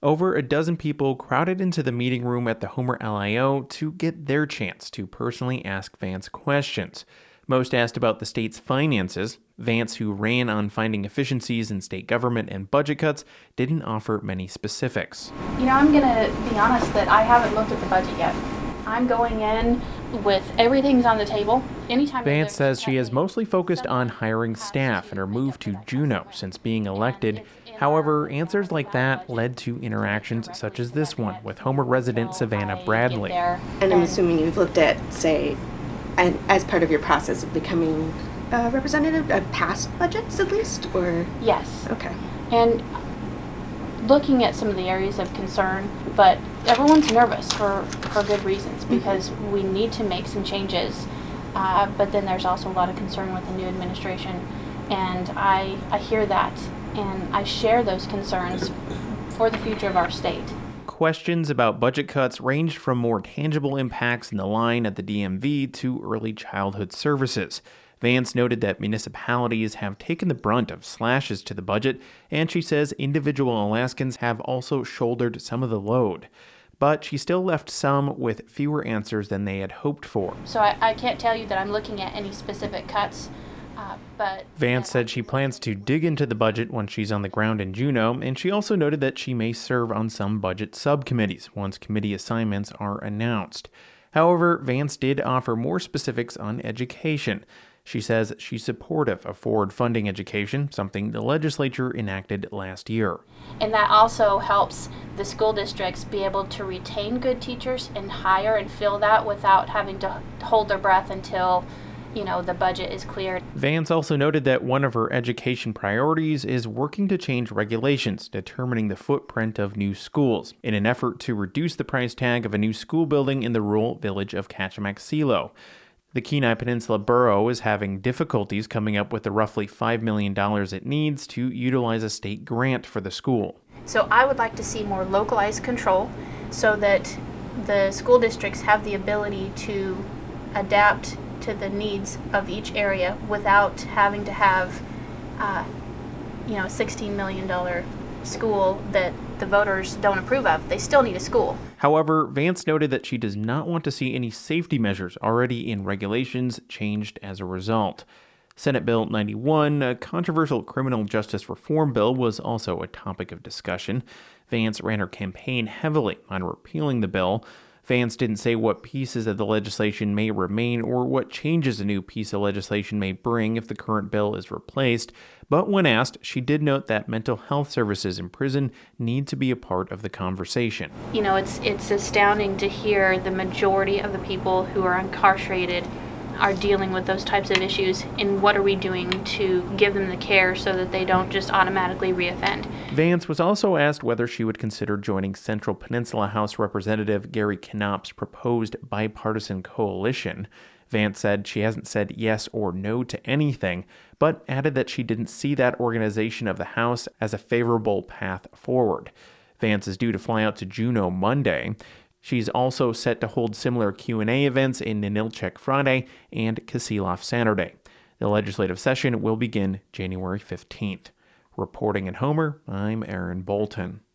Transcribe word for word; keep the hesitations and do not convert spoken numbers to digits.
Over a dozen people crowded into the meeting room at the Homer L I O to get their chance to personally ask Vance questions. Most asked about the state's finances. Vance, who ran on finding efficiencies in state government and budget cuts, didn't offer many specifics. You know, I'm going to be honest that I haven't looked at the budget yet. I'm going in with everything's on the table. Anytime Vance says she has mostly focused on hiring staff in her move to Juneau since being elected. However, answers like that led to interactions such as this one with Homer resident Savannah Bradley. And I'm assuming you've looked at, say, and as part of your process of becoming a representative of past budgets at least, or? Yes. Okay. And looking at some of the areas of concern, but everyone's nervous for, for good reasons because mm-hmm. we need to make some changes. Uh, but then there's also a lot of concern with the new administration. And I, I hear that, and I share those concerns for the future of our state. Questions about budget cuts ranged from more tangible impacts in the line at the D M V to early childhood services. Vance noted that municipalities have taken the brunt of slashes to the budget, and she says individual Alaskans have also shouldered some of the load. But she still left some with fewer answers than they had hoped for. So I, I can't tell you that I'm looking at any specific cuts. Uh, but Vance said she plans to dig into the budget when she's on the ground in Juneau, and she also noted that she may serve on some budget subcommittees once committee assignments are announced. However, Vance did offer more specifics on education. She says she's supportive of forward-funding education, something the legislature enacted last year. And that also helps the school districts be able to retain good teachers and hire and fill that without having to hold their breath until you know, the budget is cleared. Vance also noted that one of her education priorities is working to change regulations determining the footprint of new schools in an effort to reduce the price tag of a new school building in the rural village of Kachemak-Selo. The Kenai Peninsula Borough is having difficulties coming up with the roughly five million dollars it needs to utilize a state grant for the school. So I would like to see more localized control so that the school districts have the ability to adapt to the needs of each area without having to have, uh, you know, a sixteen million dollars school that the voters don't approve of. They still need a school. However, Vance noted that she does not want to see any safety measures already in regulations changed as a result. Senate Bill ninety-one, a controversial criminal justice reform bill, was also a topic of discussion. Vance ran her campaign heavily on repealing the bill. Vance didn't say what pieces of the legislation may remain or what changes a new piece of legislation may bring if the current bill is replaced, but when asked, she did note that mental health services in prison need to be a part of the conversation. You know, it's it's astounding to hear the majority of the people who are incarcerated are dealing with those types of issues, and what are we doing to give them the care so that they don't just automatically reoffend. Vance was also asked whether she would consider joining Central Peninsula House Representative Gary Knopp's proposed bipartisan coalition. Vance said she hasn't said yes or no to anything, but added that she didn't see that organization of the House as a favorable path forward. Vance is due to fly out to Juneau Monday. She's also set to hold similar Q and A events in Ninilchik Friday and Kasilof Saturday. The legislative session will begin January fifteenth. Reporting in Homer, I'm Aaron Bolton.